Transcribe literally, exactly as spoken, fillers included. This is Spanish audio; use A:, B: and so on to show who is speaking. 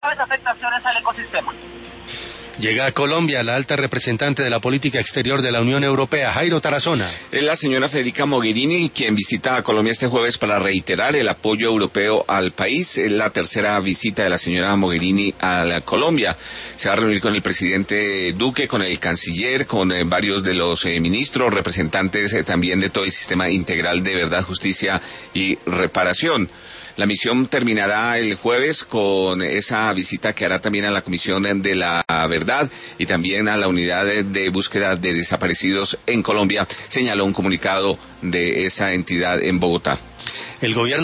A: afectaciones al ecosistema.
B: Llega a Colombia la alta representante de la política exterior de la Unión Europea, Jairo Tarazona.
C: Es la señora Federica Mogherini, quien visita a Colombia este jueves para reiterar el apoyo europeo al país. Es la tercera visita de la señora Mogherini a la Colombia. Se va a reunir con el presidente Duque, con el canciller, con eh, varios de los eh, ministros, representantes eh, también de todo el sistema integral de verdad, justicia y reparación. La misión terminará el jueves con esa visita que hará también a la Comisión de la Verdad y también a la Unidad de Búsqueda de Desaparecidos en Colombia, señaló un comunicado de esa entidad en Bogotá.
B: El gobierno